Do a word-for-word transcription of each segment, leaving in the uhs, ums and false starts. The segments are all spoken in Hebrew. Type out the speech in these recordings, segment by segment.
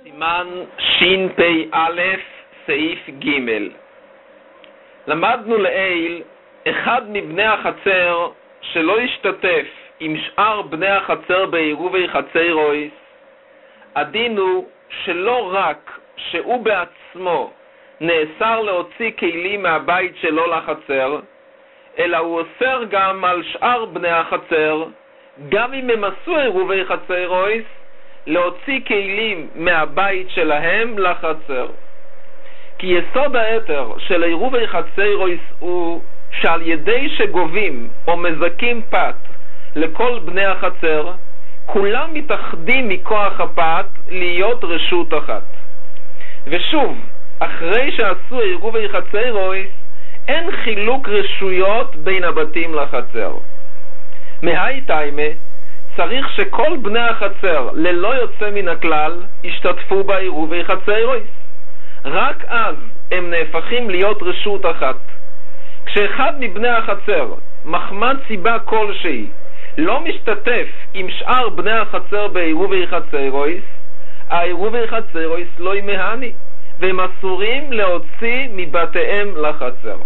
סימן ש"פ סעיף ג'. למדנו לעיל אחד מבני החצר שלא השתתף עם שאר בני החצר בעירובי חצרויס, הדין הוא שלא רק שהוא בעצמו נאסר להוציא כלים מהבית שלו לחצר, אלא הוא אוסר גם על שאר בני החצר, גם אם הם עשו עירובי חצרויס, להוציא כלים מהבית שלהם לחצר. כי יסוד היתר של עירובי חצרויס הוא שעל ידי שגובים או מזכים פת לכל בני החצר, כולם מתאחדים מכוח הפת להיות רשות אחת. ושוב, אחרי שעשו עירובי חצרויס, אין חילוק רשויות בין הבתים לחצר. מהי תיימה? צריך שכל בני החצר ללא יוצא מן הכלל ישתתפו בעירובי חצרויס. רק אז הם נהפכים להיות רשות אחת. כשאחד מבני החצר, מחמת סיבה כלשהי, לא משתתף עם שאר בני החצר בעירובי חצרויס, העירובי חצרויס לא ימהני, והם אסורים להוציא מבתיהם לחצר.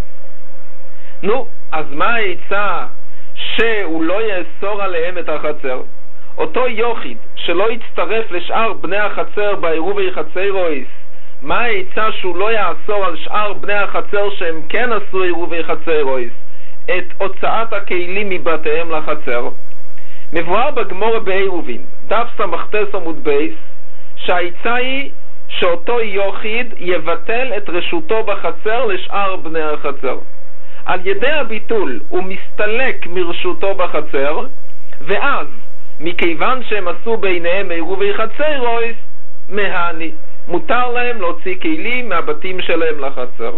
נו, אז מה העצה שהוא לא יאסור עליהם את החצר? אותו יוחיד שלא יצטרף לשאר בני החצר בעירובי חצרויס, מה העצה שהוא לא יאסור על שאר בני החצר שהם כן עשו עירובי חצרויס את הוצאת הכלים מבתיהם לחצר? מבואר בגמורה בעירובין דף סמכתס עמוד בייס שהעצה היא שאותו יוחיד יבטל את רשותו בחצר לשאר בני החצר. על ידי הביטול הוא מסתלק מרשותו בחצר, ואז מכיוון שהם עשו ביניהם עירובי חצרויס, מהני, מותר להם להוציא כלים מהבתים שלהם לחצר.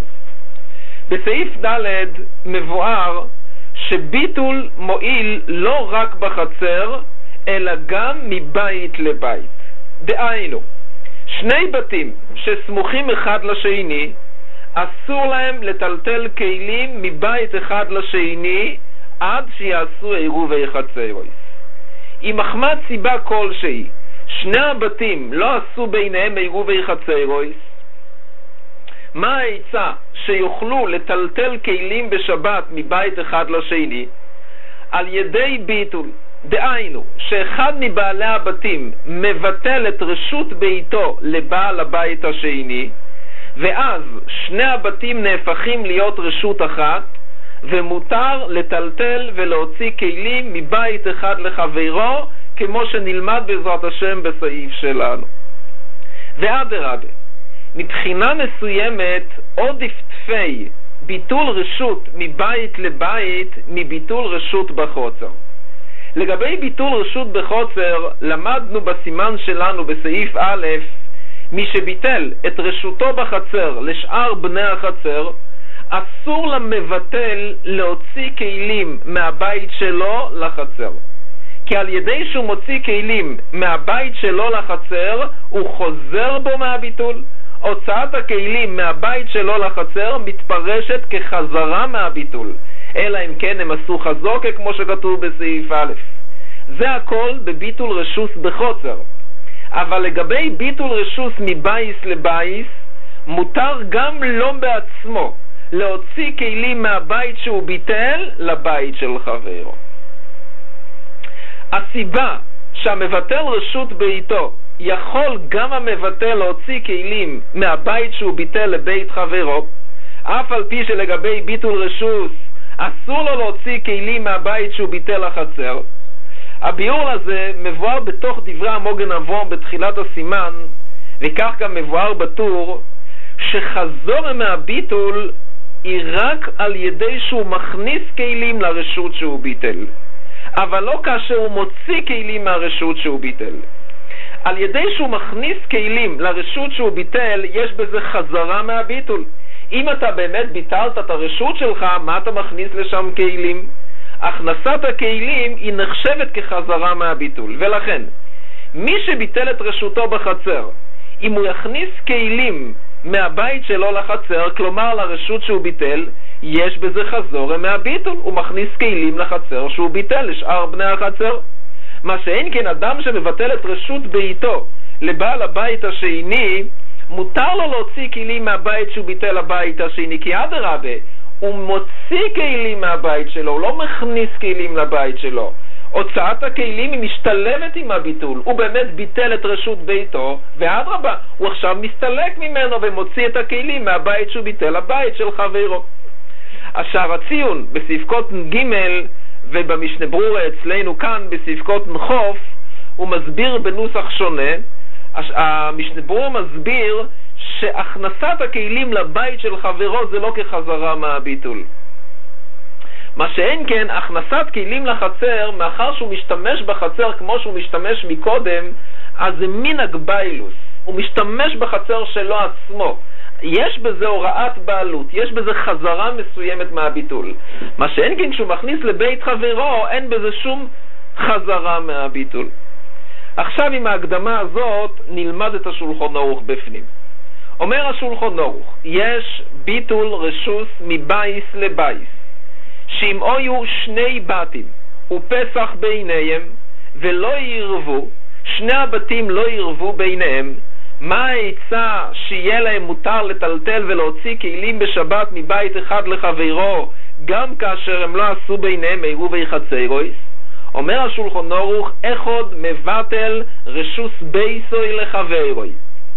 בסעיף ד' מבואר שביטול מועיל לא רק בחצר, אלא גם מבית לבית. דהיינו, שני בתים שסמוכים אחד לשני, אסור להם לטלטל כלים מבית אחד לשני עד שיעשו עירובי חצרויס. אם מחמת סיבה כלשהי שני הבתים לא עשו ביניהם עירובי חצרויס, מה העצה שיוכלו לטלטל כלים בשבת מבית אחד לשני? על ידי ביטול. דהיינו, שאחד מבעלי הבתים מבטל את רשות ביתו לבעל הבית השני, ואז שני הבתים נהפכים להיות רשות אחת, ומותר לטלטל ולהוציא כלים מבית אחד לחברו, כמו שנלמד בעזרת השם בסעיף שלנו. ואדרבה, מבחינה מסוימת עוד יפתפי ביטול רשות מבית לבית מביטול רשות בחוצר. לגבי ביטול רשות בחוצר, למדנו בסימן שלנו בסעיף א', מי שביטל את רשותו בחצר לשאר בני החצר, אסור למבטל להוציא כלים מהבית שלו לחצר. כי על ידי שהוא מוציא כלים מהבית שלו לחצר, הוא חוזר בו מהביטול. הוצאת הכלים מהבית שלו לחצר מתפרשת כחזרה מהביטול, אלא אם כן הם עשו חזוקה כמו שכתוב בסעיף א'. זה הכל בביטול רשות בחוצר. אבל לגבי ביטול רשות מבייס לבייס, מותר גם לא בעצמו להוציא כלים מהבית שהוא ביטל לבית של חברו. הסיבה שהמבטל רשות ביתו יכול גם המבטל להוציא כלים מהבית שהוא ביטל לבית חברו, אף על פי שלגבי ביטול רשות אסור לו להוציא כלים מהבית שהוא ביטל לחצר. הביאור הזה מבואר בתוך דברי המוגן אברום בתחילת הסימן, וכך גם מבואר בטור, שחזור מהביטול היא רק על ידי שהוא מכניס כלים לרשות שהוא ביטל, אבל לא כאשר הוא מוציא כלים מהרשות שהוא ביטל. על ידי שהוא מכניס כלים לרשות שהוא ביטל, יש בזה חזרה מהביטול. אם אתה באמת ביטלת את הרשות שלך, מה אתה מכניס לשם כלים? הכנסת הכלים היא נחשבת כחזרה מהביטול. ולכן, מי שביטל את רשותו בחצר, אם הוא יכניס כלים מהבית שלו לחצר, כלומר לרשות שהוא ביטל, יש בזה חזור מהביטול. הוא מכניס כלים לחצר שהוא ביטל לשאר בני החצר. מה שאין כן אדם שמבטל את רשות ביתו לבעל הבית השני, מותר לו להוציא כלים מהבית שהוא ביטל לבית השני, כי אדרבה, הוא מוציא כלים מהבית שלו, הוא לא מכניס כלים לבית שלו. הוצאת הכלים היא משתלבת עם הביטול, הוא באמת ביטל את רשות ביתו, ואדרבה, הוא עכשיו מסתלק ממנו ומוציא את הכלים מהבית שהוא ביטל לבית של חברו. השער הציון בספקות ג' ובמשנה ברורה אצלנו כאן בספקות חוף, הוא מסביר בנוסח שונה. המשנה ברורה מסביר שהכנסת הכלים לבית של חברו זה לא כחזרה מהביטול. מה שאין כן, הכנסת כלים לחצר, מאחר שהוא משתמש בחצר כמו שהוא משתמש מקודם, אז זה מנהג ביילוס, הוא משתמש בחצר שלו עצמו. יש בזה הוראת בעלות, יש בזה חזרה מסוימת מהביטול. מה שאין כן, כשהוא מכניס לבית חברו, אין בזה שום חזרה מהביטול. עכשיו עם ההקדמה הזאת נלמד את השולחן ערוך בפנים. אומר השולחן ערוך, יש ביטול רשוס מבייס לבייס, שאם היו שני בתים ופסח ביניהם ולא ירבו, שני הבתים לא ירבו ביניהם, מה העצה שיהיה להם מותר לטלטל ולהוציא כלים בשבת מבית אחד לחברו, גם כאשר הם לא עשו ביניהם עירובי חצרויס? אומר השולחן ערוך, אחד מבטל רשוס בייסוי לחברוי.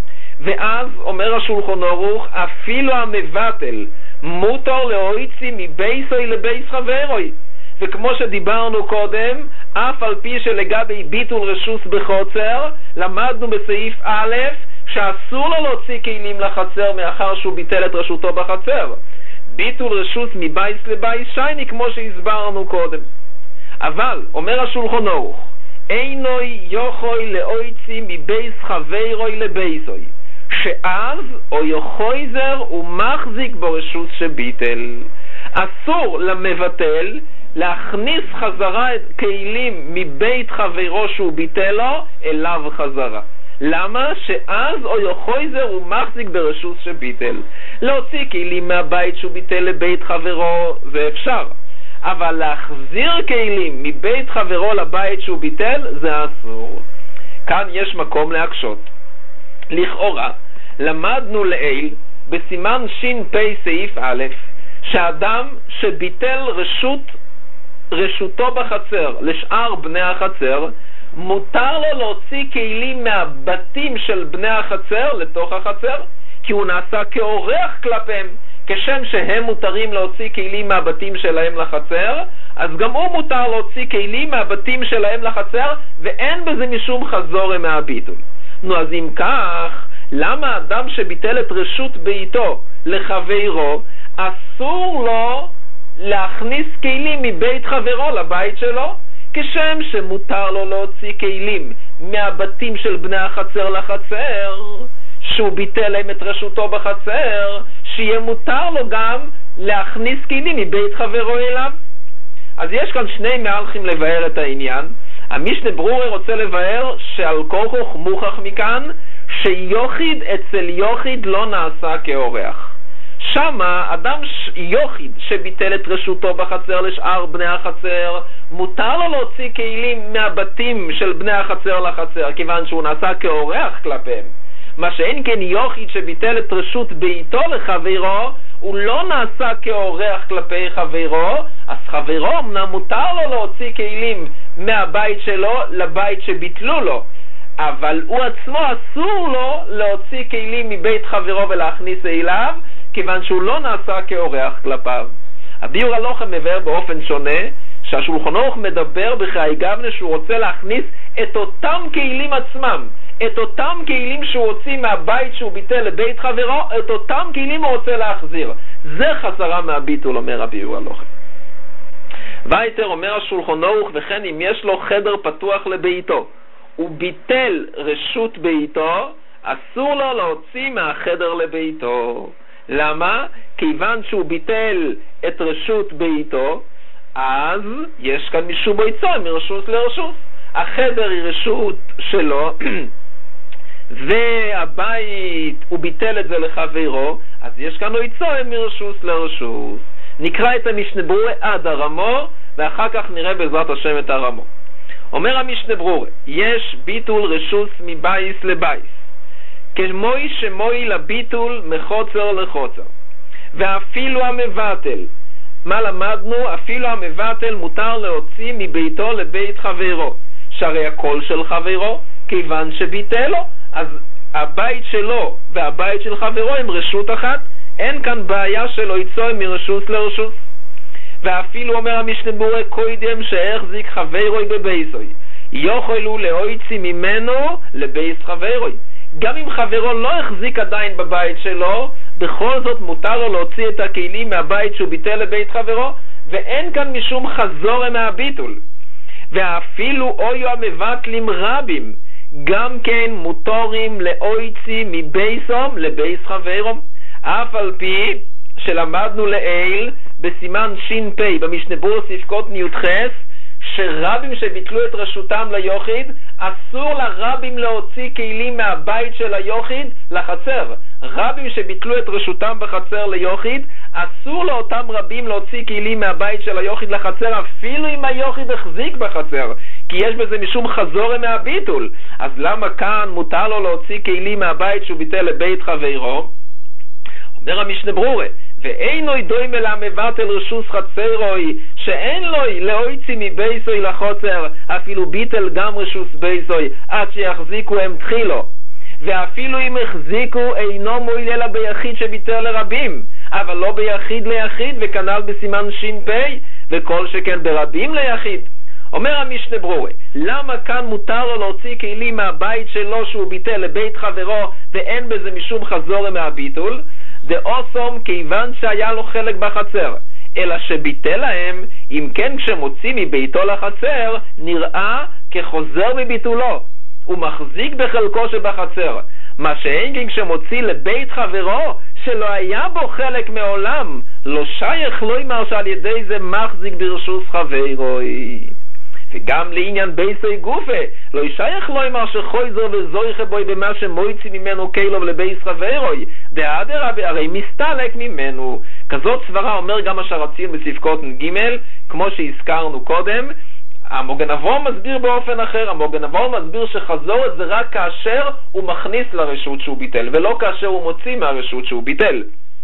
ואז אומר השולחן ערוך, אפילו המבטל מותר להוציא מבייסוי לבייס חברוי. וכמו שדיברנו קודם, אף על פי שלגבי ביטול רשוס בחוצר, למדנו בסעיף א' שאסור לו להוציא כלים לחצר מאחר שהוא ביטל את רשותו בחצר. ביטול רשוס מבייס לבייס שייני כמו שהסברנו קודם. אבל, אומר השולחן ערוך, אינוי יוכוי להוציא מבייס חברוי לבייסוי, שאז או יוחויזר ומחזיק ברשוס שביטל. אסור למבטל להכניס חזרה כלים מבית חברו שהוא ביטל לו אליו חזרה. למה? שאז או יוחויזר ומחזיק ברשוס שביטל. להוציא כלים מהבית שהוא ביטל לבית חברו זה אפשר, אבל להחזיר כלים מבית חברו לבית שהוא ביטל זה אסור. כאן יש מקום להקשות. לכאורה למדנו לעיל בסימן שין פי סעיף א' שאדם שביטל רשות רשותו בחצר לשאר בני החצר, מותר לו להוציא כלים מהבתים של בני החצר לתוך החצר, כי הוא נעשה כאורח כלפיהם. כשם שהם מותרים להוציא כלים מהבתים שלהם לחצר, אז גם הוא מותר להוציא כלים מהבתים שלהם לחצר, ואין בזה משום חזור מהביטול. נו, אז אם כך, למה אדם שביטל את רשות ביתו לחברו, אסור לו להכניס כלים מבית חברו לבית שלו? כשם שמותר לו להוציא כלים מהבתים של בני החצר לחצר, שהוא ביטל להם את רשותו בחצר, שיהיה מותר לו גם להכניס כלים מבית חברו אליו. אז יש כאן שני מהלכים לבאר את העניין. המשנה ברורה רוצה לבאר שעל כוכך מוכח מכאן שיוחיד אצל יוחיד לא נעשה כאורח. שמה אדם יוחיד שביטל את רשותו בחצר לשאר בני החצר, מותר לו להוציא כלים מהבתים של בני החצר לחצר, כיוון שהוא נעשה כאורח כלפיהם. מה שאין כן יוחיד שביטל את רשות ביתו לחברו, הוא לא נעשה כאורח כלפי חברו, אז חברו אמנם מותר לו להוציא כלים מהבית שלו לבית שביטלו לו, אבל הוא עצמו אסור לו להוציא כלים מבית חברו ולהכניס אליו, כיוון שהוא לא נעשה כאורח כלפיו. הביור הלוחם מבאר באופן שונה, שהשולחן ערוך מדבר בחיי גבנה שהוא רוצה להכניס את אותם כלים עצמם, את אותם כלים שהוא הוציא מהבית שהוא ביטל לבית חברו, את אותם כלים הוא רוצה להחזיר. זה חזרה מהביטול, אומר הביור הלוחם. וייתר אומר השולחן ערוך, וכן אם יש לו חדר פתוח לביתו, הוא ביטל רשות ביתו, אסור לו להוציא מהחדר לביתו. למה? כיוון שהוא ביטל את רשות ביתו, אז יש כאן משום ביצוע מרשות לרשות. החדר היא רשות שלו, והבית הוא ביטל את זה לחברו, אז יש כאן ביצוע מרשות לרשות. נקרא את המשנה ברורה עד הרמו, ואחר כך נראה בעזרת השם את הרמו. אומר המשנה ברורה, יש ביטול רשוס מבייס לבייס, כמוי שמוי לביטול מחוצר לחוצר, ואפילו המבטל, מה למדנו? אפילו המבטל מותר להוציא מביתו לבית חברו, שהרי הכל של חברו, כיוון שביטל לו, אז הבית שלו והבית של חברו הם רשות אחת, אין כאן בעיה שלו יצוי מרשוס לרשוס. ואפילו אומר המשנה ברורה קודם שהחזיק חברוי בבייסוי, יוכלו להוציא ממנו לבייס חברוי. גם אם חברו לא החזיק עדיין בבית שלו, בכל זאת מותר לו להוציא את הכלים מהבית שהוא ביטל לבית חברו, ואין כאן משום חזור מהביטול. ואפילו אויו המבטלים רבים, גם כן מותרים להוציא מבייסום לבייס חברום, אף על פי שלמדנו לעיל בסימן שין פי במשנה ברורה ספקות ניותחס, שרבים שביטלו את רשותם ליוחיד, אסור לרבים להוציא כלים מהבית של היוחיד לחצר. רבים שביטלו את רשותם בחצר ליוחיד, אסור לאותם רבים להוציא כלים מהבית של היוחיד לחצר, אפילו אם היוחיד החזיק בחצר, כי יש בזה משום חזור מהביטול. אז למה כאן מותר לו להוציא כלים מהבית שהוא ביטל לבית חברו? אומר המשנה ברורה, ואינו ידוי מלה מבטל רשוס חצרוי, שאין לו להוציא מבייסוי לחוצר, אפילו ביטל גם רשוס בייסוי, עד שיחזיקו הם תחילו. ואפילו אם החזיקו אינו מועיל אלא ביחיד שביטל לרבים, אבל לא ביחיד ליחיד, וכנ"ל בסימן שין פי, וכל שכן ברבים ליחיד. אומר המשנה ברורה, למה כאן מותר לו להוציא כלים מהבית שלו שהוא ביטל לבית חברו, ואין בזה משום חזור מהביטול? דאוסום כיוון שהיה לו חלק בחצר, אלא שביטל להם, אם כן כשמוציא מביתו לחצר, נראה כחוזר מביטולו, הוא מחזיק בחלקו שבחצר, מה שאין כן כשמוציא לבית חברו, שלא היה בו חלק מעולם, לא שייך לא ימר שעל ידי זה מחזיק ברשוס חברוי. וגם לעניין בייסי גופה, לא שייך לא ימר שחויזר וזויכה בוי במה שמויצי ממנו קילוב לבייס חברוי, דאדרבה הרי מסתלק ממנו. כזאת סברה אומר גם השרצים בספקות ג', כמו שהזכרנו קודם. המוגן אברהם מסביר באופן אחר, המוגן אברהם מסביר שחזור זה רק כאשר הוא מכניס לרשות שהוא ביטל, ולא כאשר הוא מוציא מהרשות שהוא ביטל.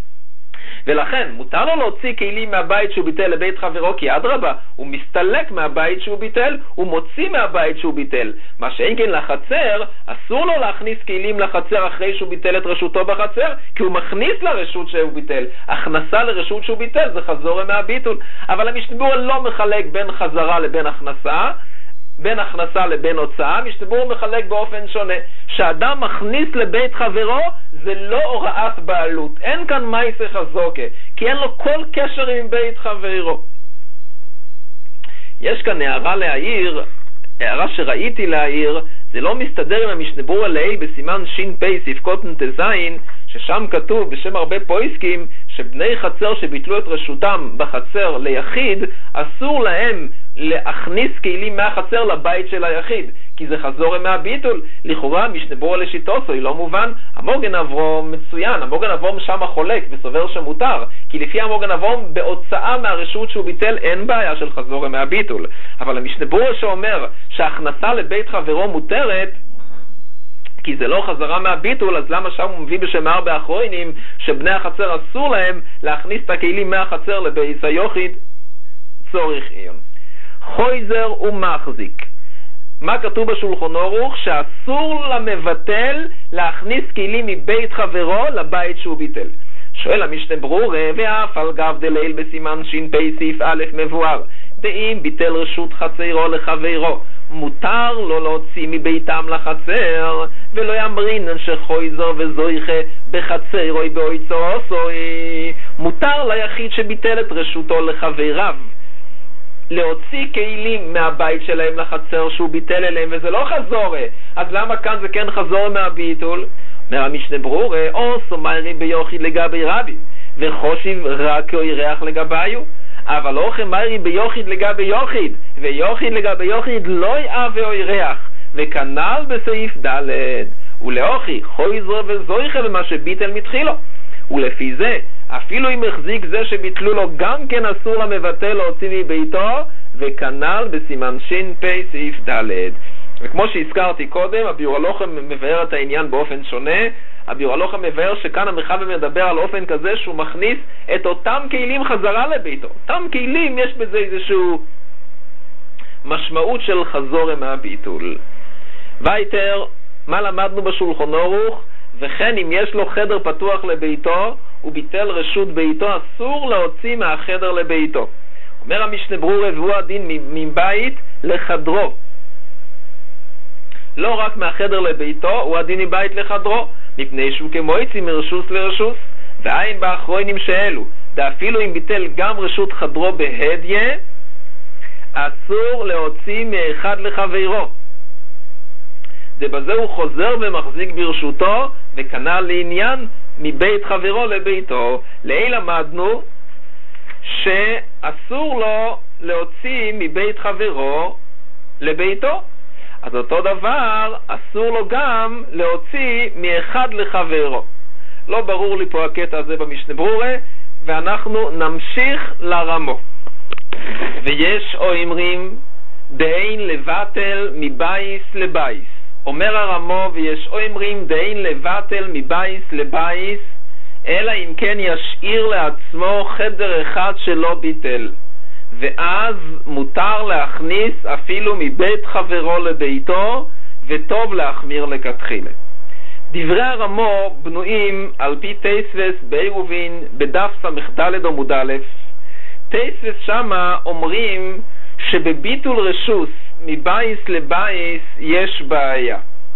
ולכן מותר לו להוציא כלים מהבית שהוא ביטל לבית חברו, כי אדרבה, הוא מסתלק מהבית שהוא ביטל, הוא מוציא מהבית שהוא ביטל. מה שאין כן לחצר, אסור לו להכניס כלים לחצר אחרי שהוא ביטל את רשותו בחצר, כי הוא מכניס לרשות שהוא ביטל. הכנסה לרשות שהוא ביטל זה חזור מהביטול. אבל המשנה ברורה לא מחלק בין חזרה לבין הכנסה, בין הכנסה לבין הוצאה. המשנה ברורה מחלק באופן שונה. שאדם מכניס לבית חברו זה לא הוראת בעלות, אין כאן מייסה חזוקה, כי אין לו כל קשר עם בית חברו. יש כאן הערה להעיר, הערה שראיתי להעיר, זה לא מסתדר עם המשנה ברורה לעיל בסימן שין פי ספקות נטזין, ששם כתוב בשם הרבה פויסקים שבני חצר שביטלו את רשותם בחצר ליחיד, אסור להם להכניס כלים מהחצר לבית של היחיד, כי זה חזור מהביטול. לכאורה משנה ברורה לשיטוסו היא לא מובן. המוגן אברהם מצוין, המוגן אברהם שם חולק וסובר שמותר, כי לפי המוגן אברהם בהוצאה מהרשות שהוא ביטל אין בעיה של חזור מהביטול. אבל המשנה ברורה שאומר שההכנסה לבית חברו מותרת כי זה לא חזרה מהביטול, אז למה שם הוא מביא בשם ארבע אחרונים שבני החצר אסור להם להכניס את הכלים מהחצר לבית היחיד? צורך עיון. חויזר ומחזיק, מה כתוב בשולחן ערוך? שאסור למבטל להכניס כלים מבית חברו לבית שהוא ביטל. שואל המשנה ברורה, ואף על גב דליל בסימן שין פי סעיף א' מבואר, דאם ביטל רשות חצרו לחברו, מותר לו להוציא מביתם לחצר, ולא יאמרינן שחויזר וזויכה בחצרוי באויצו עושוי. מותר ליחיד שביטל את רשותו לחבריו להוציא כלים מהבית שלהם לחצר שהוא ביטל אליהם, וזה לא חזורה. אז למה כאן זה כן חזור מהביטול? אומר המשנה ברורה, או סומיירי ביוחיד לגבי רבים, וחושיב רק או ירח לגביו, אבל לא חמיירי ביוחיד לגבי יוחיד, ויוחיד לגבי יוחיד לא יאב או ירח, וכנ"ל בסעיף ד' ולאוכי חויזר וזויכה במה שביטל מתחילו. ולפי זה, אפילו אם החזיק זה שביטלו לו, גם כן אסור למבטל להוציא מביתו, וכנ"ל בסימן שין פי סעיף ד'. וכמו שהזכרתי קודם, הביאור הלוחם מבאר את העניין באופן שונה. הביאור הלוחם מבאר שכאן המחבר מדבר על אופן כזה שהוא מכניס את אותם כלים חזרה לביתו. אותם כלים יש בזה איזשהו משמעות של חזור מהביטול. וייטר, מה למדנו בשולחן ערוך? וכן אם יש לו חדר פתוח לביתו וביטל רשות ביתו, אסור להוציא מהחדר לביתו. אומר המשנה ברורה, והוא הדין מבית לחדרו, לא רק מהחדר לביתו, הוא הדין מבית לחדרו, מפני שהוא כמועצי מרשוס לרשוס, ועין באחרונים שאלו, ואפילו אם ביטל גם רשות חדרו בהדיה, אסור להוציא מאחד לחברו. ובזה הוא חוזר ומחזיק ברשותו, וכנ"ל לעניין מבית חברו לביתו. לעיל למדנו שאסור לו להוציא מבית חברו לביתו, אז אותו דבר אסור לו גם להוציא מאחד לחברו. לא ברור לי פה הקטע הזה במשנה ברורה, ואנחנו נמשיך לרמו. ויש אומרים דאין לבטל מבייס לבייס. אומר הרמו, ויש אומרים דאין לבטל מבייס לבייס, אלא אם כן ישאיר לעצמו חדר אחד שלא ביטל, ואז מותר להכניס אפילו מבית חברו לביתו, וטוב להחמיר לכתחילה. דברי הרמו בנויים על פי תייסבס בעירובין בדף סמ"ד עמוד א'. תייסבס שמה אומרים שבביטול רשוס מבייס לבייס יש בעיה.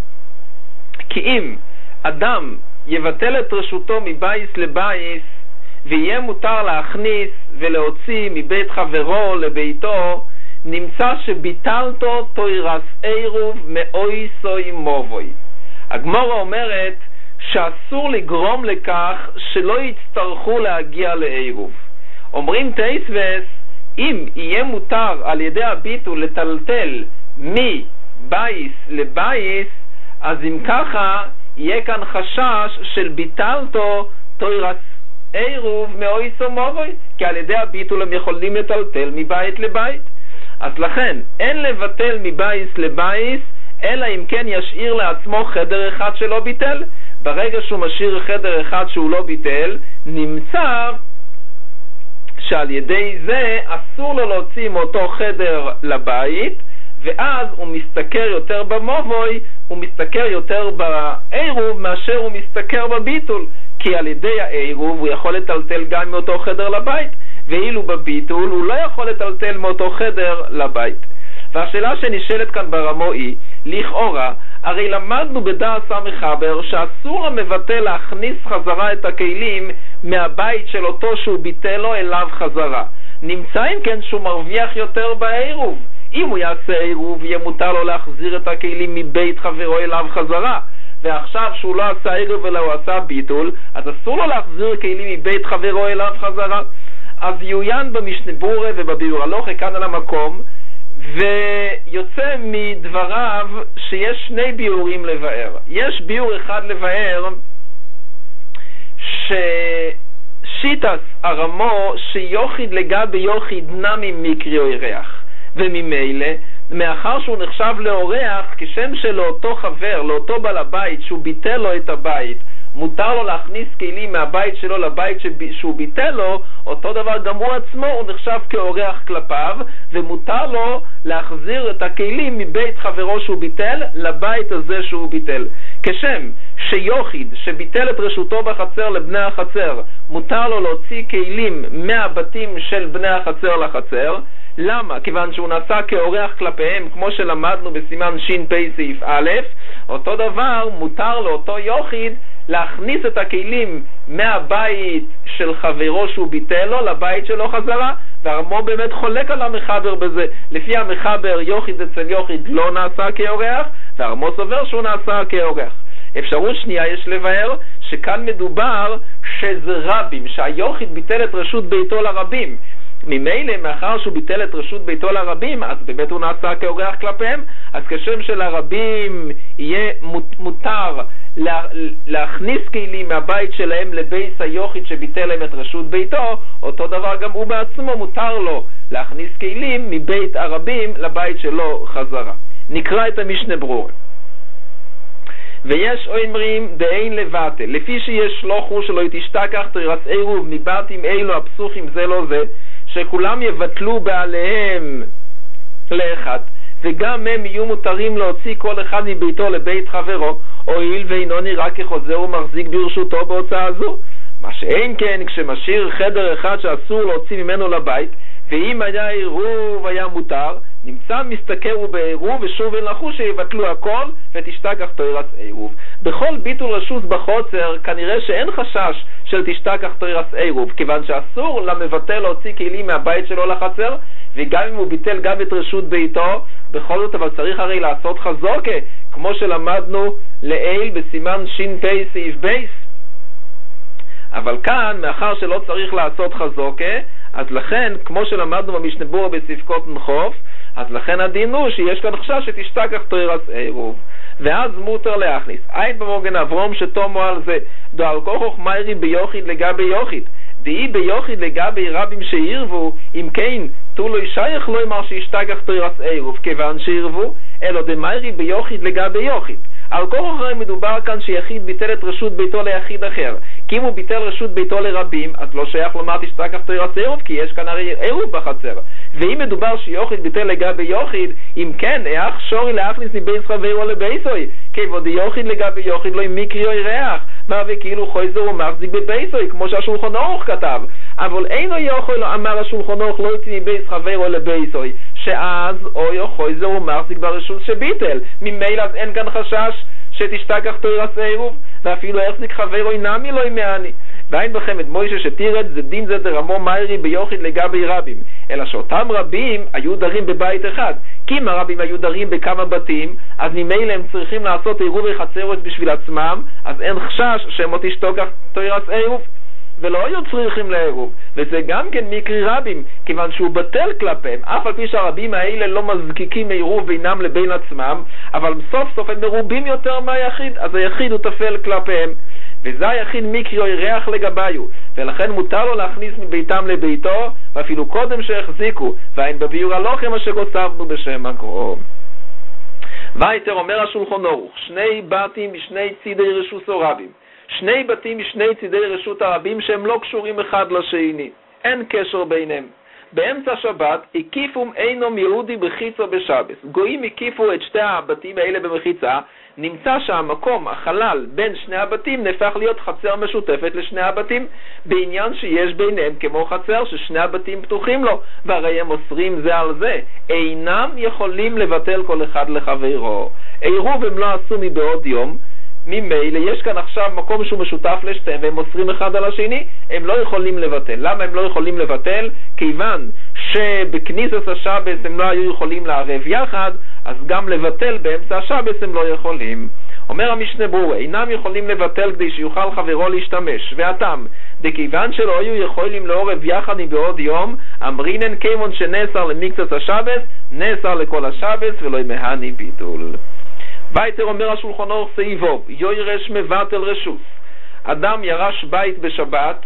כי אם אדם יבטל את רשותו מבייס לבייס, ויהיה מותר להכניס ולהוציא מבית חברו לביתו, נמצא שביטלתו תוירס עירוב מאוי סוי מובוי. הגמורה אומרת שאסור לגרום לכך שלא יצטרכו להגיע לעירוב. אומרים תייסבס, אם יהיה מותר על ידי הביטול לטלטל מבייס לבייס, אז אם ככה יהיה כאן חשש של ביטלתו תוירס עירוב מאוי סוי מובוי, כי על ידי הביטול הם יכולים לטלטל מבית לבית. אז לכן אין לבטל מבייס לבייס, אלא אם כן ישאיר לעצמו חדר אחד שלא ביטל. ברגע שהוא משאיר חדר אחד שהוא לא ביטל, נמצא שעל ידי זה אסור לו להוציא מאותו חדר לבית, ואז הוא מסתכר יותר במובוי, הוא מסתכר יותר בעירוב מאשר הוא מסתכר בביטול, כי על ידי העירוב הוא יכול לטלטל גם מאותו חדר לבית, ואילו בביטול הוא לא יכול לטלטל מאותו חדר לבית. והשאלה שנשאלת כאן ברמו היא, לכאורה, הרי למדנו בדעת המחבר שאסור למבטל להכניס חזרה את הכלים מהבית של אותו שהוא ביטל לו אליו חזרה. נמצא אם כן שהוא מרוויח יותר בעירוב. אם הוא יעשה עירוב, יהיה מותר לו להחזיר את הכלים מבית חברו אליו חזרה. ועכשיו שהוא לא עשה עירוב אלא הוא עשה ביטול, אז אסור לו להחזיר כלים מבית חברו אליו חזרה. אז יוין במשנה ברורה ובביאור הלוכה כאן על המקום, ויוצא מדבריו שיש שני ביאורים לבאר. יש ביאור אחד לבאר ששיטס הרמו שיוחיד לגבי יוחיד נמי מקרי אורח, וממילא מאחר שהוא נחשב לאורח, כשם שלאותו חבר, לאותו בעל הבית שהוא ביטל לו את הבית, מותר לו להכניס כלים מהבית שלו לבית שהוא ביטל לו, אותו דבר גם הוא עצמו הוא נחשב כאורח כלפיו, ומותר לו להחזיר את הכלים מבית חברו שהוא ביטל לבית הזה שהוא ביטל. כשם שיוחיד שביטל את רשותו בחצר לבני החצר, מותר לו להוציא כלים מהבתים של בני החצר לחצר. למה? כיוון שהוא נעשה כאורח כלפיהם, כמו שלמדנו בסימן שין פי סעיף א'. אותו דבר מותר לאותו יוחיד להכניס את הכלים מהבית של חברו שהוא ביטל לו לבית שלו חזרה, והרמו באמת חולק על המחבר בזה. לפי המחבר יוחיד אצל יוחיד לא נעשה כאורח, והרמו סובר שהוא נעשה כאורח. אפשרות שנייה יש לבאר שכאן מדובר שזה רבים, שהיוחיד ביטל את רשות ביתו לרבים. ממילא מאחר שהוא ביטל את רשות ביתו לרבים, אז באמת הוא נעשה כאורח כלפיהם. אז כשם שלרבים יהיה מותר לה, להכניס כלים מהבית שלהם לבייס היוחיד שביטל להם את רשות ביתו, אותו דבר גם הוא בעצמו מותר לו להכניס כלים מבית הרבים לבית שלו חזרה. נקרא את המשנה ברורה. ויש אומרים דאין לבטל, לפי שיש שלוחו שלא יתשתכח תירס עירוב מבתים אלו הפסוחים זה לא זה, שכולם יבטלו בעליהם לאחד, וגם הם יהיו מותרים להוציא כל אחד מביתו לבית חברו, הואיל ואינו נראה כחוזר ומחזיק ברשותו בהוצאה זו. מה שאין כן, כשמשאיר חדר אחד שאסור להוציא ממנו לבית, ואם היה עירוב היה מותר, נמצא מסתכר ובעירוב ושוב הלכו שיבטלו הכל ותשתכח תוירס עירוב. בכל ביטול רשות בחוצר כנראה שאין חשש של תשתכח תוירס עירוב, כיוון שאסור למבטל להוציא כלים מהבית שלו לחצר, וגם אם הוא ביטל גם את רשות ביתו, בכל זאת אבל צריך הרי לעשות חזוקה, כמו שלמדנו לעיל בסימן שין פי סעיף בייס. אבל כאן, מאחר שלא צריך לעשות חזוקה, אז לכן, כמו שלמדנו במשנה ברורה בספקות נחוף, אז לכן הדין הוא שיש כאן חשש שתשתכח תוירס עירוב, ואז מותר להכניס. עין במוגן אברום שתומו על זה, דו על כוכוך מיירי ביוחיד לגבי יוחיד, דאי ביוחיד לגבי רבים שירבו, אם כן, תולו ישייך לא אמר שישתכח תוירס עירוב, כיוון שירבו, אלא דמיירי ביוחיד לגבי יוחיד. על כוכוך הרי מדובר כאן שיחיד ביטל את רשות ביתו ליחיד אחר, כי אם הוא ביטל רשות ביתו לרבים, אז לא שייך לומר תשתכח תוירס עירוב, כי יש כאן הרי עירוב בחצר. ואם מדובר שיוחיד ביטל לגבי יוחיד, אם כן, איך שורי להכניס מבייס חברו לבייסוי, כיוון יוחיד לגבי יוחיד לא עם מיקרי או ירח, מה וכאילו חוזר ומחזיק בבייסוי, כמו שהשולחן אורך כתב. אבל אינו יוכל לא אמר השולחן אורך לא יוצא מבייס חברו לבייסוי, שאז או חוזר ומחזיק ברשות שביטל, ממילא אז אין כאן חשש שתשתכח תוירס עירוב, ואפילו החזיק חברו אינמי לא ימעני. ואין בכם את מוישה שתירד זה דין זה דרמו מיירי ביוחיד לגבי רבים, אלא שאותם רבים היו דרים בבית אחד, כי אם הרבים היו דרים בכמה בתים, אז ממילא הם צריכים לעשות עירובי חצרות בשביל עצמם, אז אין חשש שהם עוד תשתכח תוירס עירוב, ולא היו צריכים לעירוב. וזה גם כן מקרי רבים, כיוון שהוא בטל כלפיהם, אף על פי שהרבים האלה לא מזקיקים עירוב בינם לבין עצמם, אבל סוף סוף הם מרובים יותר מהיחיד, אז היחיד הוא תפל כלפיהם, וזה היחיד מקרי או ירח לגביו, ולכן מותר לו להכניס מביתם לביתו, ואפילו קודם שהחזיקו, ואין בביור הלוחם אשר גוסבנו בשם הגרום. וייתר אומר השולחן ערוך, שני בתים משני צידי רשות הרבים, שני בתים משני צידי רשות הרבים שהם לא קשורים אחד לשני, אין קשר ביניהם. באמצע שבת הקיפום אינום יהודי בחיצה בשבס, גויים הקיפו את שתי הבתים האלה במחיצה, נמצא שהמקום, החלל בין שני הבתים נהפך להיות חצר משותפת לשני הבתים, בעניין שיש ביניהם כמו חצר ששני הבתים פתוחים לו, והרי הם אוסרים זה על זה, אינם יכולים לבטל כל אחד לחברו. עירוב הם לא עשו מבעוד יום, ממילא יש כאן עכשיו מקום שהוא משותף לשתיהם והם אוסרים אחד על השני, הם לא יכולים לבטל. למה הם לא יכולים לבטל? כיוון שבכניסת השבס הם לא היו יכולים לערב יחד, אז גם לבטל באמצע השבס הם לא יכולים. אומר המשנה ברורה, אינם יכולים לבטל כדי שיוכל חברו להשתמש, והתם, דכיוון שלא היו יכולים לעורב יחד מבעוד יום, אמרינן כיוון שנאסר למקצת השבס, נאסר לכל השבס ולא ימהני ביטול. וייתר אומר השולחן ערוך סעיבוב, יוירש מבטל רשות. אדם ירש בית בשבת,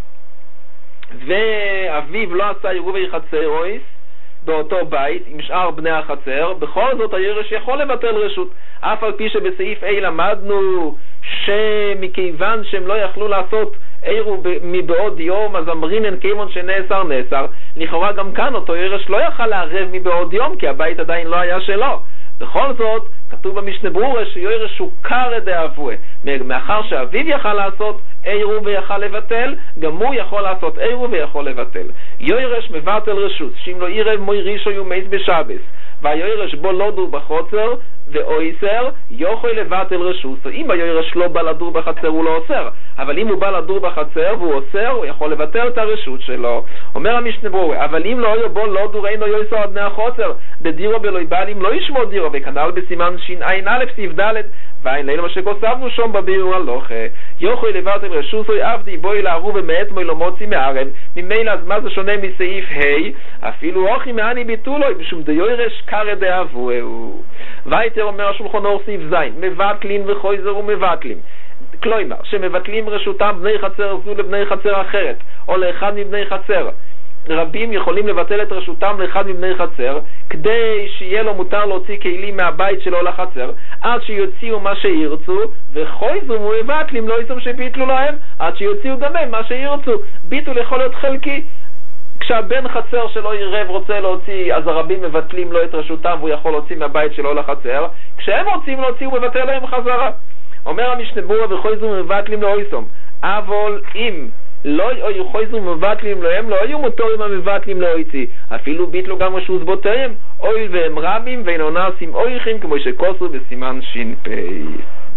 ואביו לא עשה עירובי חצרויס באותו בית עם שאר בני החצר, בכל זאת הירש יכול לבטל רשות, אף על פי שבסעיף A למדנו שמכיוון שהם לא יכלו לעשות עירוב מבעוד יום, אז אמרינן כיוון שנאסר נאסר. לכאורה גם כאן אותו ירש לא יכל לערב מבעוד יום, כי הבית עדיין לא היה שלו. בכל זאת, כתוב במשנה ברורה שיורש הוא קרא דאבוה, מאחר שאביו יכל לעשות עירוב ויכל לבטל, גם הוא יכול לעשות עירוב ויכול לבטל. יורש מבטל רשות, שאם לא עירב מוי רישו יומייס בשבס, והיורש בו לא דור בחוצר ואויסר, יוכל לבטל רשות. אם היורש לא בא לדור בחצר הוא לא אוסר, אבל אם הוא בא לדור בחצר והוא אוסר, הוא יכול לבטל את הרשות שלו. אומר המשנה ברורה, אבל אם לא יבוא לא דור אינו יויסר עד בני החוצר, בדירו בלוי בעלים לא ישמור דירו, וכנ"ל בסימן שין א' סעיף ד', ואין לילה מה שכוסבנו שום בביאור הלוכה, יוכל לבטל רשות, עבדי בואי לערוב ומעט מוי לא מוציא מערב. ממילא אז מה זה שונה מסעיף ה', אפילו אוכי מעני ביטולו, משום דיורש קרא דאבוהו. וייתר אומר השולחן ערוך סעיף ז', מבטלים וחויזר ומבטלים. כלומר, שמבטלים רשותם בני חצר זו לבני חצר אחרת, או לאחד מבני חצר. רבים יכולים לבטל את רשותם לאחד מבני חצר, כדי שיהיה לו מותר להוציא כלים מהבית שלו לחצר, עד שיוציאו מה שירצו, וחויזום ובטלים לא יצום שביטלו להם, עד שיוציאו גם הם מה שירצו. ביטול יכול להיות חלקי. כשהבן חצר שלו ירב רוצה להוציא, אז הרבים מבטלים לו את רשותם והוא יכול להוציא מהבית שלו לחצר. כשהם רוצים להוציא הוא מבטל להם חזרה. אומר המשנה ברורה, וחויזום מבטלים לא יסום. אבל אם לא היו חויזום מבטלים להם, לא היו מותרים המבטלים לא יציא. אפילו ביטלו גם רשוס בותיהם, אוי והם רבים ואין עונס עם אויכים, כמו שכוסו בסימן שין פי.